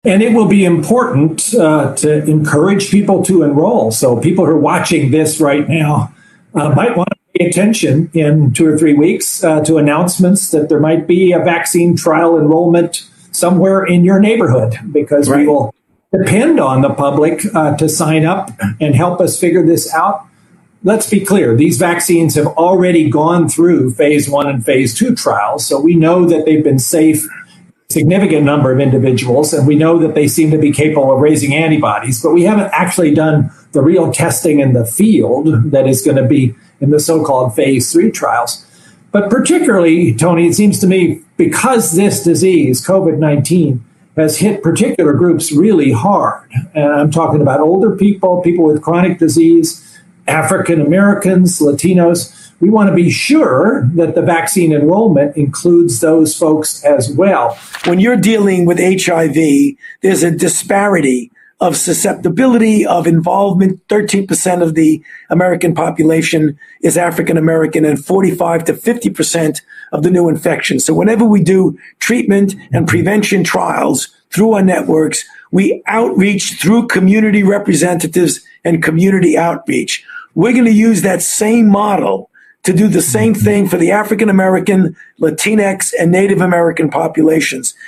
And it will be important to encourage people to enroll. So people who are watching this right now might want to pay attention in 2 or 3 weeks to announcements that there might be a vaccine trial enrollment somewhere in your neighborhood, because we will depend on the public to sign up and help us figure this out. Let's be clear, these vaccines have already gone through phase 1 and phase 2 trials, so we know that they've been safe significant number of individuals, and we know that they seem to be capable of raising antibodies, but we haven't actually done the real testing in the field that is going to be in the so-called phase 3 trials. But particularly, Tony, it seems to me, because this disease, COVID-19, has hit particular groups really hard, and I'm talking about older people, people with chronic disease, African Americans, Latinos, we want to be sure that the vaccine enrollment includes those folks as well. When you're dealing with HIV, there's a disparity of susceptibility, of involvement. 13% of the American population is African American, and 45 to 50% of the new infections. So whenever we do treatment and prevention trials through our networks, we outreach through community representatives and community outreach. We're going to use that same model to do the same thing for the African American, Latinx, and Native American populations.